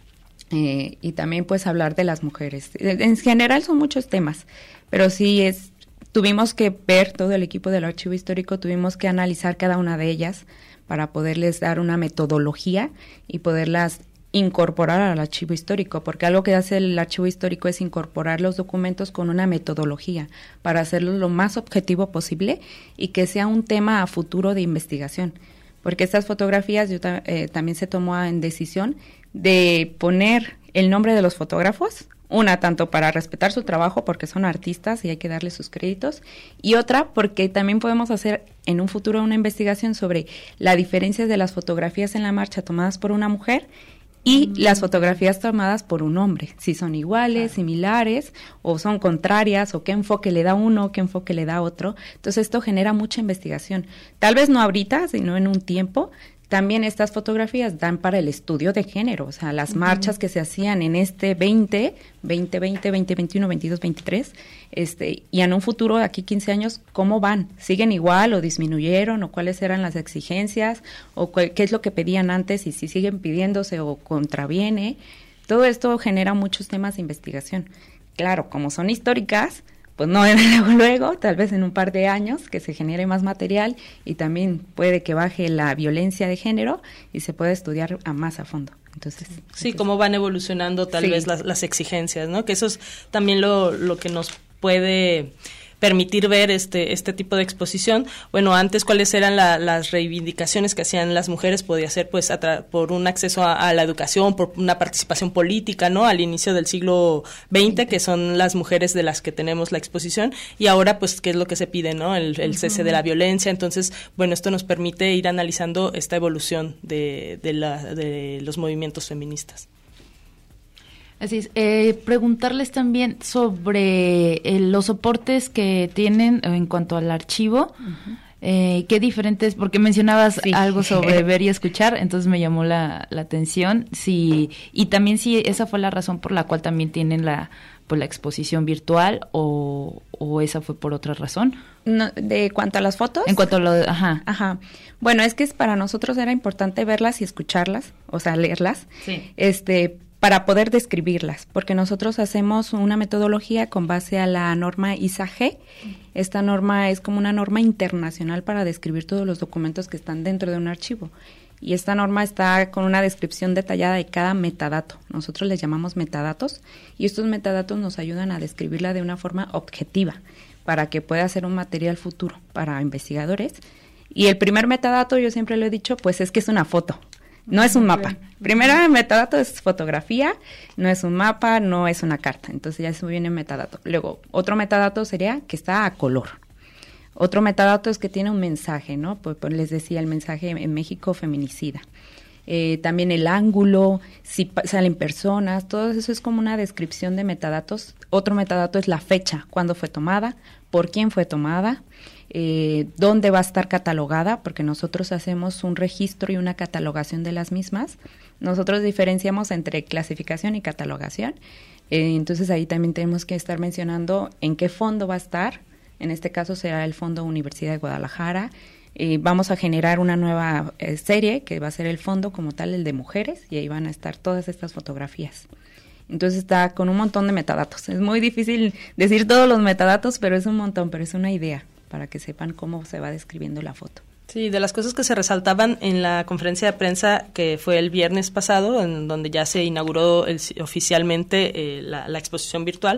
Speaker 9: y también pues hablar de las mujeres. En general son muchos temas, pero sí tuvimos que ver, todo el equipo del Archivo Histórico, tuvimos que analizar cada una de ellas para poderles dar una metodología y poderlas incorporar al archivo histórico, porque algo que hace el archivo histórico es incorporar los documentos con una metodología para hacerlo lo más objetivo posible y que sea un tema a futuro de investigación, porque estas fotografías también se tomó en decisión de poner el nombre de los fotógrafos, una tanto para respetar su trabajo porque son artistas y hay que darles sus créditos, y otra porque también podemos hacer en un futuro una investigación sobre la diferencia de las fotografías en la marcha tomadas por una mujer y las fotografías tomadas por un hombre, si son iguales, similares, o son contrarias, o qué enfoque le da uno, qué enfoque le da otro. Entonces esto genera mucha investigación. Tal vez no ahorita, sino en un tiempo. También estas fotografías dan para el estudio de género, o sea, las marchas que se hacían en 2020, 2021, 22, 23, y en un futuro, de aquí 15 años, ¿cómo van? ¿Siguen igual o disminuyeron? ¿O cuáles eran las exigencias? ¿O qué es lo que pedían antes y si siguen pidiéndose o contraviene? Todo esto genera muchos temas de investigación. Claro, como son históricas, pues no luego, tal vez en un par de años que se genere más material y también puede que baje la violencia de género y se pueda estudiar más a fondo. Entonces,
Speaker 8: cómo van evolucionando tal vez las exigencias, ¿no? Que eso es también lo que nos puede permitir ver este tipo de exposición. Bueno, antes, ¿cuáles eran las reivindicaciones que hacían las mujeres? Podía ser, pues, por un acceso a la educación, por una participación política, ¿no? Al inicio del siglo XX, que son las mujeres de las que tenemos la exposición, y ahora, pues, ¿qué es lo que se pide, no? El cese de la violencia. Entonces, bueno, esto nos permite ir analizando esta evolución de los movimientos feministas.
Speaker 5: Así es. Preguntarles también sobre los soportes que tienen en cuanto al archivo. ¿Qué diferentes? Porque mencionabas algo sobre ver y escuchar, entonces me llamó la atención. Sí, y también si esa fue la razón por la cual también tienen la exposición virtual o esa fue por otra razón.
Speaker 9: No, ¿de cuanto a las fotos?
Speaker 5: En cuanto a lo de,
Speaker 9: Ajá. Bueno, es que para nosotros era importante verlas y escucharlas, o sea, leerlas.
Speaker 5: Sí.
Speaker 9: para poder describirlas, porque nosotros hacemos una metodología con base a la norma ISA-G. Esta norma es como una norma internacional para describir todos los documentos que están dentro de un archivo. Y esta norma está con una descripción detallada de cada metadato. Nosotros les llamamos metadatos, y estos metadatos nos ayudan a describirla de una forma objetiva, para que pueda ser un material futuro para investigadores. Y el primer metadato, yo siempre lo he dicho, pues es que es una foto, no es un mapa. Primero metadato es fotografía, no es un mapa, no es una carta. Entonces ya se viene metadato. Luego, otro metadato sería que está a color. Otro metadato es que tiene un mensaje, ¿no? Pues les decía, el mensaje en México feminicida. También el ángulo, si salen personas, todo eso es como una descripción de metadatos. Otro metadato es la fecha, cuándo fue tomada, por quién fue tomada, dónde va a estar catalogada, porque nosotros hacemos un registro y una catalogación de las mismas. Nosotros diferenciamos entre clasificación y catalogación, entonces ahí también tenemos que estar mencionando en qué fondo va a estar. En este caso será el Fondo Universidad de Guadalajara. Vamos a generar una nueva serie que va a ser el fondo como tal, el de mujeres, y ahí van a estar todas estas fotografías. Entonces está con un montón de metadatos. Es muy difícil decir todos los metadatos, pero es un montón, pero es una idea para que sepan cómo se va describiendo la foto.
Speaker 8: Sí, de las cosas que se resaltaban en la conferencia de prensa que fue el viernes pasado, en donde ya se inauguró oficialmente la exposición virtual,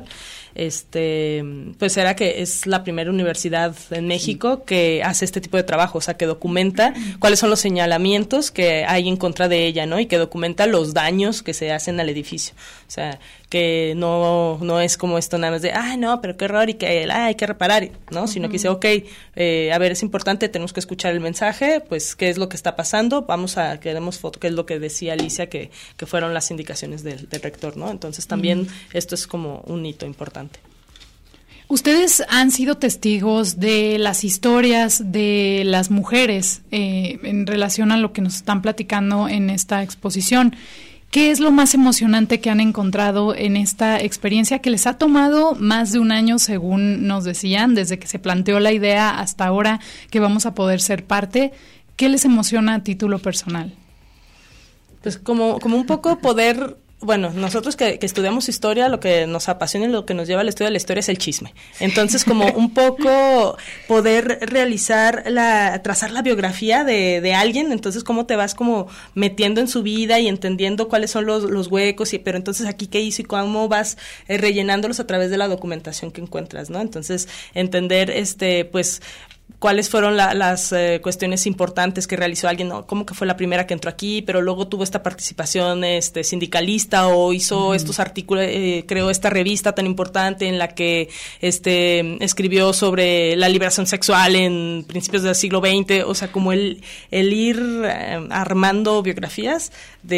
Speaker 8: pues era que es la primera universidad en México que hace este tipo de trabajo, o sea, que documenta cuáles son los señalamientos que hay en contra de ella, ¿no? Y que documenta los daños que se hacen al edificio. O sea, que no es como esto nada más de, no, pero qué error y que hay que reparar, ¿no? Sino que dice, a ver, es importante, tenemos que escuchar el mensaje, pues, ¿qué es lo que está pasando? Queremos foto, que es lo que decía Alicia, que fueron las indicaciones del rector, ¿no? Entonces también esto es como un hito importante.
Speaker 4: Ustedes han sido testigos de las historias de las mujeres en relación a lo que nos están platicando en esta exposición. ¿Qué es lo más emocionante que han encontrado en esta experiencia que les ha tomado más de un año, según nos decían, desde que se planteó la idea hasta ahora que vamos a poder ser parte? ¿Qué les emociona a título personal?
Speaker 8: Pues como un poco poder... Bueno, nosotros que estudiamos historia, lo que nos apasiona y lo que nos lleva al estudio de la historia es el chisme. Entonces, como un poco poder trazar la biografía de alguien, entonces cómo te vas como metiendo en su vida y entendiendo cuáles son los huecos, pero entonces aquí qué hizo y cómo vas rellenándolos a través de la documentación que encuentras, ¿no? Entonces, entender, pues, cuáles fueron las cuestiones importantes que realizó alguien, ¿no? Cómo que fue la primera que entró aquí, pero luego tuvo esta participación sindicalista o hizo estos artículos, creó esta revista tan importante en la que escribió sobre la liberación sexual en principios del siglo XX, o sea, como el ir armando biografías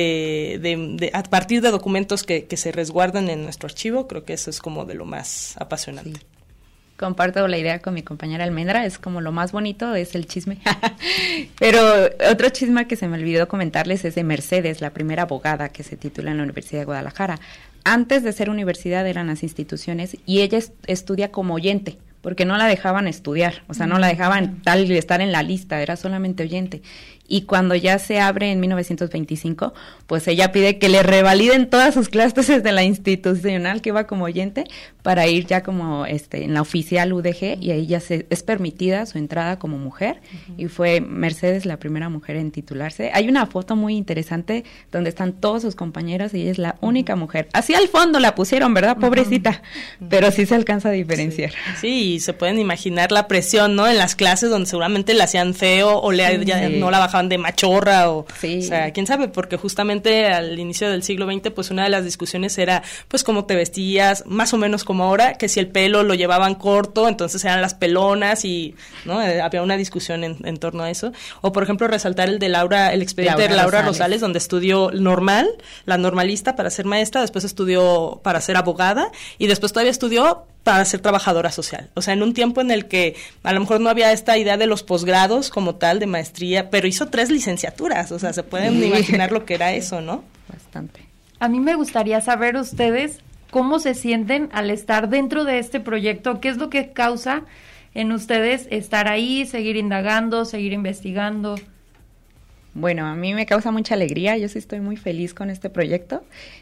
Speaker 8: a partir de documentos que se resguardan en nuestro archivo. Creo que eso es como de lo más apasionante.
Speaker 9: Sí. Comparto la idea con mi compañera Almendra, es como lo más bonito es el chisme. Pero otro chisme que se me olvidó comentarles es de Mercedes, la primera abogada que se titula en la Universidad de Guadalajara. Antes de ser universidad eran las instituciones y ella estudia como oyente, porque no la dejaban estudiar, o sea, no la dejaban estar en la lista, era solamente oyente. Y cuando ya se abre en 1925, pues ella pide que le revaliden todas sus clases desde la institucional que iba como oyente para ir ya como en la oficial UDG, y ahí ya es permitida su entrada como mujer, y fue Mercedes la primera mujer en titularse. Hay una foto muy interesante donde están todos sus compañeros y ella es la única mujer. Así al fondo la pusieron, ¿verdad? Pobrecita, pero sí se alcanza a diferenciar.
Speaker 8: Sí, y se pueden imaginar la presión, ¿no? En las clases donde seguramente la hacían feo o no la bajaban de machorra o sea, quién sabe, porque justamente al inicio del siglo XX, pues una de las discusiones era, pues, cómo te vestías, más o menos como ahora, que si el pelo lo llevaban corto, entonces eran las pelonas y, ¿no? Había una discusión en torno a eso. O, por ejemplo, resaltar el expediente de Laura Rosales, donde estudió la normalista para ser maestra, después estudió para ser abogada y después todavía estudió para ser trabajadora social. O sea, en un tiempo en el que a lo mejor no había esta idea de los posgrados como tal, de maestría, pero hizo 3 licenciaturas. O sea, se pueden imaginar lo que era eso, ¿no?
Speaker 9: Bastante.
Speaker 6: A mí me gustaría saber ustedes cómo se sienten al estar dentro de este proyecto, qué es lo que causa en ustedes estar ahí, seguir indagando, seguir investigando.
Speaker 9: Bueno, a mí me causa mucha alegría, yo sí estoy muy feliz con este proyecto.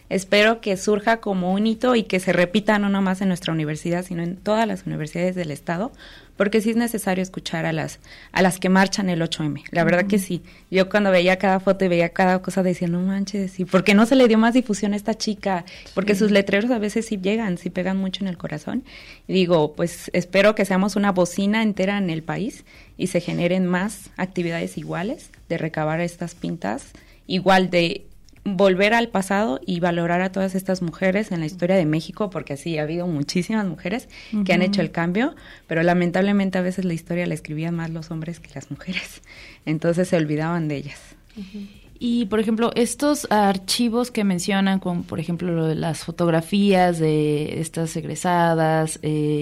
Speaker 9: espero que surja como un hito y que se repita no nomás en nuestra universidad, sino en todas las universidades del estado, porque sí es necesario escuchar a las que marchan el 8M. La verdad que sí. Yo cuando veía cada foto y veía cada cosa decía, no manches, ¿y por qué no se le dio más difusión a esta chica? Porque sus letreros a veces sí llegan, sí pegan mucho en el corazón. Y digo, pues espero que seamos una bocina entera en el país y se generen más actividades iguales de recabar estas pintas, igual de volver al pasado y valorar a todas estas mujeres en la historia de México, porque sí, ha habido muchísimas mujeres que han hecho el cambio, pero lamentablemente a veces la historia la escribían más los hombres que las mujeres, entonces se olvidaban de ellas.
Speaker 5: Y, por ejemplo, estos archivos que mencionan, como por ejemplo lo de las fotografías de estas egresadas,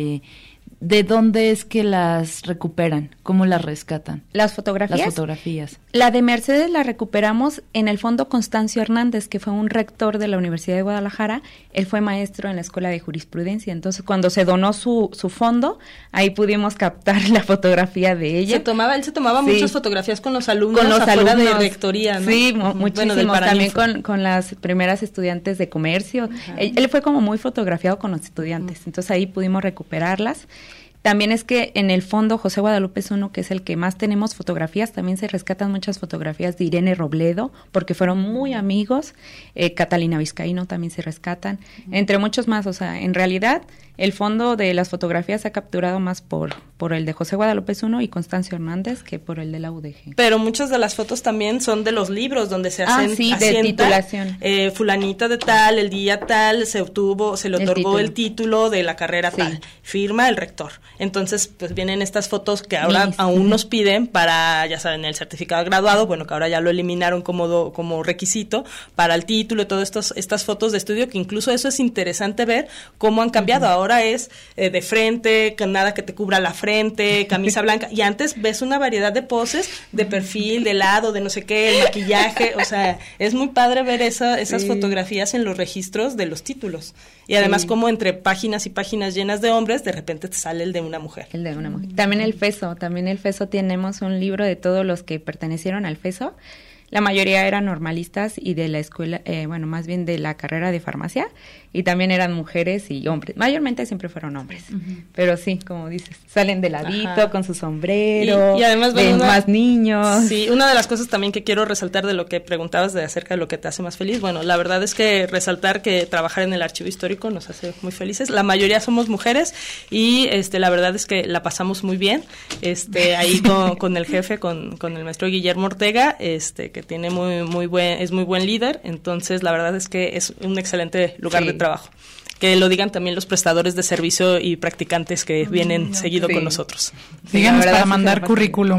Speaker 5: ¿de dónde es que las recuperan? ¿Cómo las rescatan?
Speaker 9: ¿Las fotografías?
Speaker 5: Las fotografías.
Speaker 9: La de Mercedes la recuperamos en el Fondo Constancio Hernández, que fue un rector de la Universidad de Guadalajara. Él fue maestro en la Escuela de Jurisprudencia. Entonces, cuando se donó su fondo, ahí pudimos captar la fotografía de ella.
Speaker 8: Él se tomaba muchas fotografías con los alumnos afuera
Speaker 9: alumnos
Speaker 8: de rectoría, ¿no?
Speaker 9: Sí, muchísimos.
Speaker 8: Bueno,
Speaker 9: también con las primeras estudiantes de comercio. Él fue como muy fotografiado con los estudiantes. Entonces, ahí pudimos recuperarlas. También es que en el fondo José Guadalupe I, que es el que más tenemos fotografías, también se rescatan muchas fotografías de Irene Robledo, porque fueron muy amigos. Catalina Vizcaíno también se rescatan, entre muchos más. O sea, en realidad el fondo de las fotografías se ha capturado más por el de José Guadalupe I y Constancio Hernández que por el de la UDG.
Speaker 8: Pero muchas de las fotos también son de los libros donde se hacen
Speaker 9: de titulación.
Speaker 8: Fulanita de tal, el día tal, se le otorgó el título de la carrera tal, firma el rector. Entonces, pues vienen estas fotos que ahora aún nos piden para, ya saben, el certificado de graduado, bueno, que ahora ya lo eliminaron como requisito para el título y todas estas fotos de estudio, que incluso eso es interesante ver cómo han cambiado. Ahora es de frente, con nada que te cubra la frente, camisa blanca, y antes ves una variedad de poses, de perfil, de lado, de no sé qué, el maquillaje, o sea, es muy padre ver esas fotografías en los registros de los títulos. Y además como entre páginas y páginas llenas de hombres, de repente te sale el de una mujer.
Speaker 9: El de una mujer. También el FESO tenemos un libro de todos los que pertenecieron al FESO. La mayoría eran normalistas y de la escuela, más bien de la carrera de farmacia, y también eran mujeres y hombres. Mayormente siempre fueron hombres, pero sí, como dices, salen de ladito con su sombrero,
Speaker 8: y además
Speaker 9: ven más niños.
Speaker 8: Sí, una de las cosas también que quiero resaltar de lo que preguntabas acerca de lo que te hace más feliz, bueno, la verdad es que resaltar que trabajar en el archivo histórico nos hace muy felices. La mayoría somos mujeres y la verdad es que la pasamos muy bien, ahí con el jefe, con el maestro Guillermo Ortega, que tiene es muy buen líder, entonces la verdad es que es un excelente lugar de trabajo. Que lo digan también los prestadores de servicio y practicantes que vienen seguido con nosotros.
Speaker 4: Díganos para mandar currículum.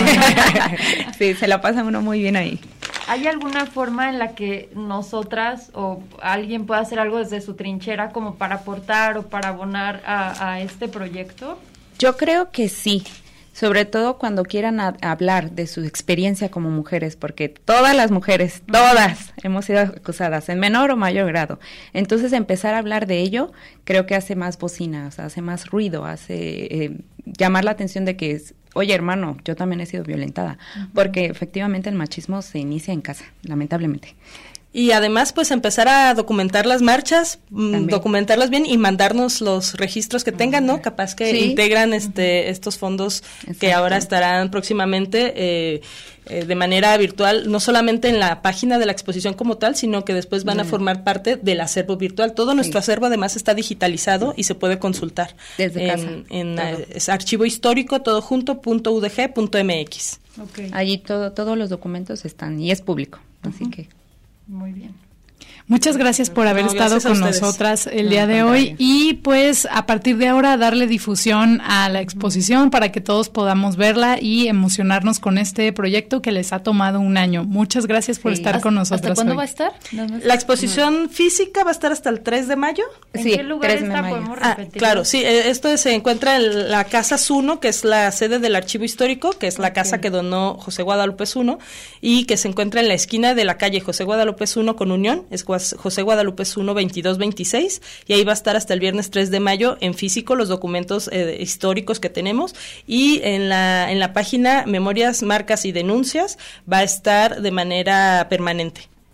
Speaker 9: Sí, se la pasa uno muy bien ahí.
Speaker 6: ¿Hay alguna forma en la que nosotras o alguien pueda hacer algo desde su trinchera como para aportar o para abonar a este proyecto?
Speaker 9: Yo creo que sí. Sobre todo cuando quieran hablar de su experiencia como mujeres, porque todas las mujeres, todas hemos sido acusadas en menor o mayor grado. Entonces empezar a hablar de ello creo que hace más bocina, o sea, hace más ruido, hace llamar la atención de que oye hermano, yo también he sido violentada, porque efectivamente el machismo se inicia en casa, lamentablemente.
Speaker 8: Y además, pues, empezar a documentar las marchas, documentarlas bien y mandarnos los registros que tengan, ¿no? Capaz que integran estos fondos que ahora estarán próximamente de manera virtual, no solamente en la página de la exposición como tal, sino que después van a formar parte del acervo virtual. Todo nuestro acervo además está digitalizado y se puede consultar
Speaker 9: desde casa.
Speaker 8: Es archivo histórico, todo junto, .udg.mx.
Speaker 9: Allí todos los documentos están y es público, así que...
Speaker 6: Muy bien.
Speaker 4: Muchas gracias por haber estado con nosotras el día de hoy y pues a partir de ahora darle difusión a la exposición para que todos podamos verla y emocionarnos con este proyecto que les ha tomado un año. Muchas gracias por estar con nosotras.
Speaker 5: ¿Hasta cuándo
Speaker 4: hoy.
Speaker 5: va a estar?
Speaker 8: La exposición física va a estar hasta el 3 de mayo.
Speaker 6: ¿En qué lugar está? ¿Podemos repetir?
Speaker 8: Claro, sí, esto se encuentra en la Casa Zuno, que es la sede del Archivo Histórico, que es la casa que donó José Guadalupe I y que se encuentra en la esquina de la calle José Guadalupe I con Unión, es José Guadalupe I 2226, y ahí va a estar hasta el viernes 3 de mayo en físico los documentos históricos que tenemos, y en la página Memorias, Marcas y Denuncias va a estar de manera permanente.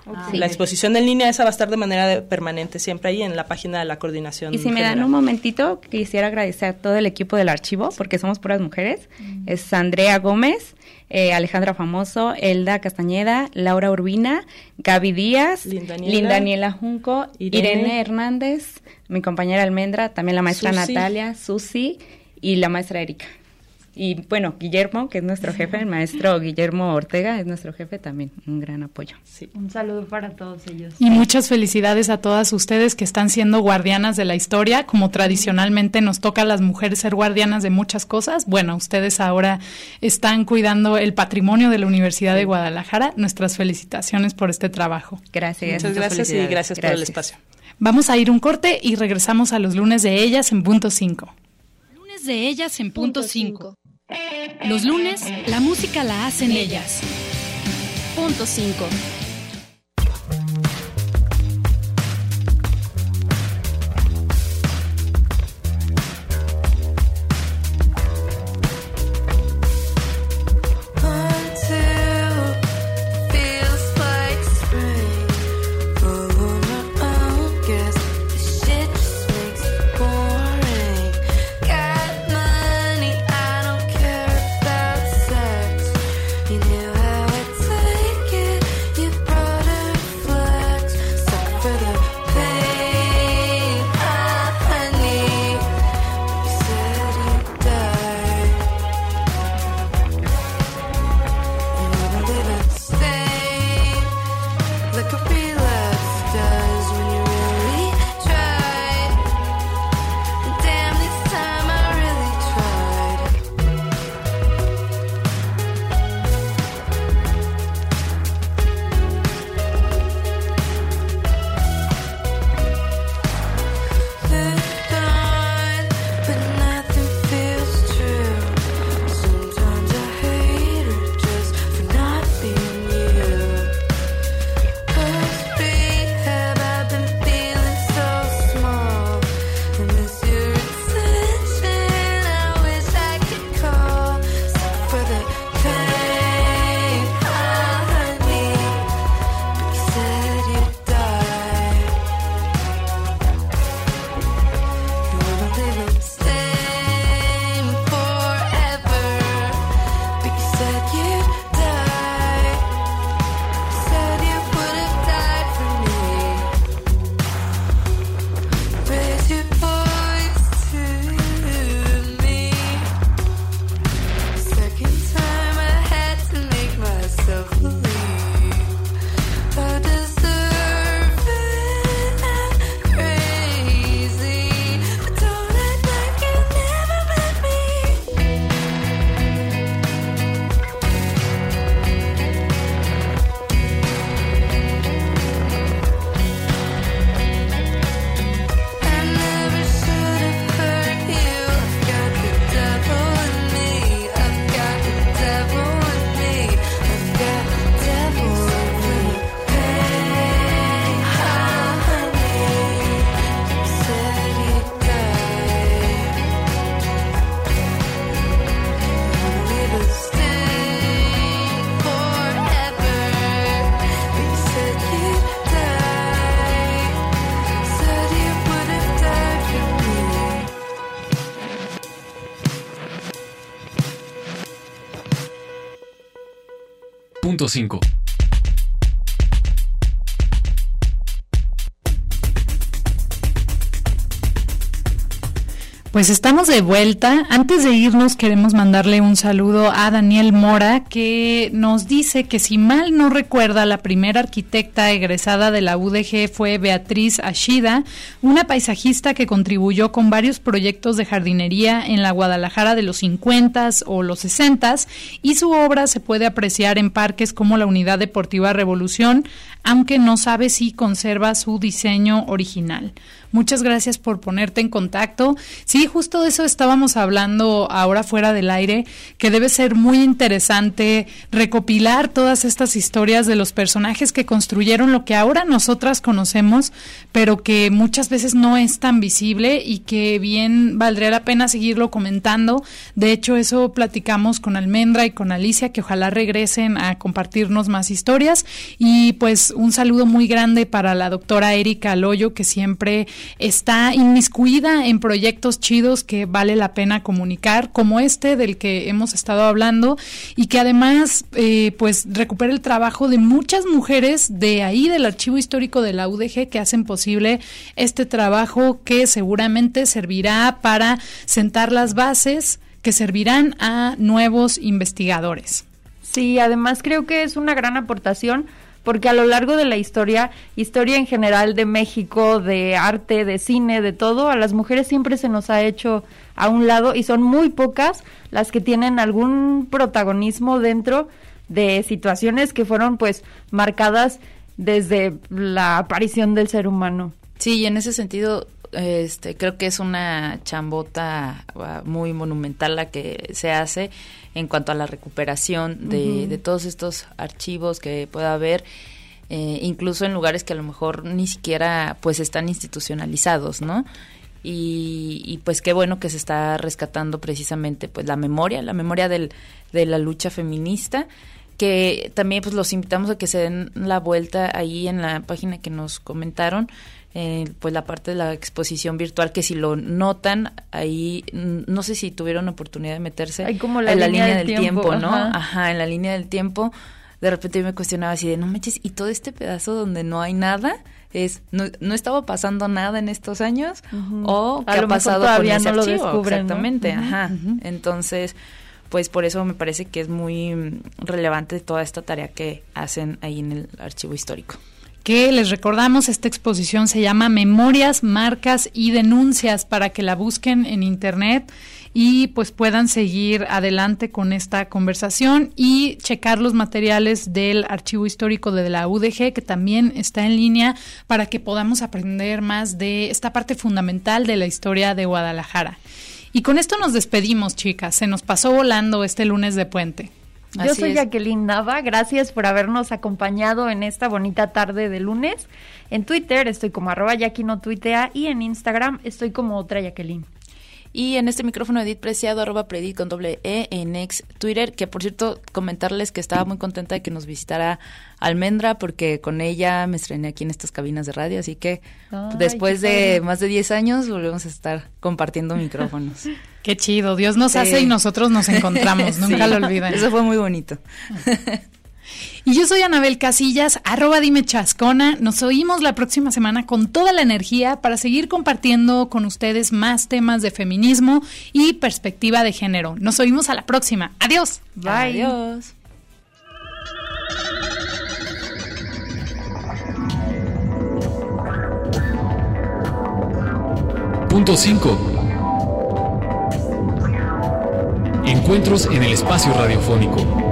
Speaker 9: Sí.
Speaker 8: La exposición en línea esa va a estar de manera permanente siempre ahí en la página de la coordinación.
Speaker 9: Y si me dan
Speaker 8: general.
Speaker 9: un momentito, quisiera agradecer a todo el equipo del archivo, porque somos puras mujeres. Es Andrea Gómez, Alejandra Famoso, Elda Castañeda, Laura Urbina, Gaby Díaz, Lindaniela Junco, Irene Hernández, mi compañera Almendra, también la maestra
Speaker 8: Susi.
Speaker 9: Natalia, Susi y la maestra Erika. Y bueno, Guillermo, que es nuestro jefe, el maestro Guillermo Ortega es nuestro jefe también, un gran apoyo.
Speaker 8: Sí.
Speaker 6: Un saludo para todos ellos.
Speaker 4: Y muchas felicidades a todas ustedes que están siendo guardianas de la historia, como tradicionalmente nos toca a las mujeres ser guardianas de muchas cosas. Bueno, ustedes ahora están cuidando el patrimonio de la Universidad de Guadalajara. Nuestras felicitaciones por este trabajo.
Speaker 9: Gracias.
Speaker 8: Muchas gracias y
Speaker 9: felicidades.
Speaker 8: gracias por el espacio.
Speaker 4: Vamos a ir un corte y regresamos a los lunes de ellas en punto 5.
Speaker 3: Lunes de ellas en punto 5. Los lunes, la música la hacen ellas. Punto 5.
Speaker 2: Punto 5.
Speaker 4: Pues estamos de vuelta. Antes de irnos queremos mandarle un saludo a Daniel Mora, que nos dice que si mal no recuerda, la primera arquitecta egresada de la UDG fue Beatriz Ashida, una paisajista que contribuyó con varios proyectos de jardinería en la Guadalajara de los 50s o los 60s, y su obra se puede apreciar en parques como la Unidad Deportiva Revolución, aunque no sabe si conserva su diseño original. Muchas gracias por ponerte en contacto. Sí Sí, justo de eso estábamos hablando ahora fuera del aire, que debe ser muy interesante recopilar todas estas historias de los personajes que construyeron lo que ahora nosotras conocemos, pero que muchas veces no es tan visible y que bien valdría la pena seguirlo comentando. De hecho, eso platicamos con Almendra y con Alicia, que ojalá regresen a compartirnos más historias. Y pues un saludo muy grande para la doctora Erika Aloyo, que siempre está inmiscuida en proyectos chidos que vale la pena comunicar, como este del que hemos estado hablando, y que además pues recupera el trabajo de muchas mujeres de ahí, del Archivo Histórico de la UDG, que hacen posible este trabajo que seguramente servirá para sentar las bases que servirán a nuevos investigadores.
Speaker 6: Sí, además creo que es una gran aportación, porque a lo largo de la historia en general de México, de arte, de cine, de todo, a las mujeres siempre se nos ha hecho a un lado, y son muy pocas las que tienen algún protagonismo dentro de situaciones que fueron pues marcadas desde la aparición del ser humano.
Speaker 5: Sí, y en ese sentido creo que es una chambota muy monumental la que se hace en cuanto a la recuperación de todos estos archivos que pueda haber, incluso en lugares que a lo mejor ni siquiera pues están institucionalizados, ¿no? Y pues qué bueno que se está rescatando precisamente pues la memoria de la lucha feminista, que también pues los invitamos a que se den la vuelta ahí en la página que nos comentaron, pues la parte de la exposición virtual, que si lo notan ahí, no sé si tuvieron oportunidad de meterse
Speaker 6: en
Speaker 5: la línea del tiempo, ¿no?
Speaker 6: Ajá,
Speaker 5: en la línea del tiempo. De repente yo me cuestionaba así de, no manches, y todo este pedazo donde no hay nada, no estaba pasando nada en estos años, o qué ha pasado con ese
Speaker 6: no lo
Speaker 5: archivo.
Speaker 6: descubren,
Speaker 5: Exactamente,
Speaker 6: ¿no?
Speaker 5: ajá. Entonces, pues por eso me parece que es muy relevante toda esta tarea que hacen ahí en el archivo histórico.
Speaker 4: Que les recordamos, esta exposición se llama Memorias, Marcas y Denuncias, para que la busquen en internet y pues puedan seguir adelante con esta conversación y checar los materiales del Archivo Histórico de la UDG, que también está en línea, para que podamos aprender más de esta parte fundamental de la historia de Guadalajara. Y con esto nos despedimos, chicas. Se nos pasó volando este lunes de puente.
Speaker 6: Yo soy Jacqueline Nava, gracias por habernos acompañado en esta bonita tarde de lunes. En Twitter estoy como @Jacquinotuitea y en Instagram estoy como otra Jacqueline.
Speaker 5: Y en este micrófono Edith Preciado, @Predit con doble E en ex Twitter, que por cierto comentarles que estaba muy contenta de que nos visitara Almendra, porque con ella me estrené aquí en estas cabinas de radio, así que después de más de 10 años volvemos a estar compartiendo micrófonos.
Speaker 4: Qué chido, Dios nos hace y nosotros nos encontramos, nunca lo olviden.
Speaker 5: Eso fue muy bonito.
Speaker 4: Y yo soy Anabel Casillas, @Dime Chascona. Nos oímos la próxima semana con toda la energía para seguir compartiendo con ustedes más temas de feminismo y perspectiva de género. Nos oímos a la próxima. Adiós.
Speaker 6: Bye.
Speaker 5: Adiós.
Speaker 2: Punto 5. Encuentros en el espacio radiofónico.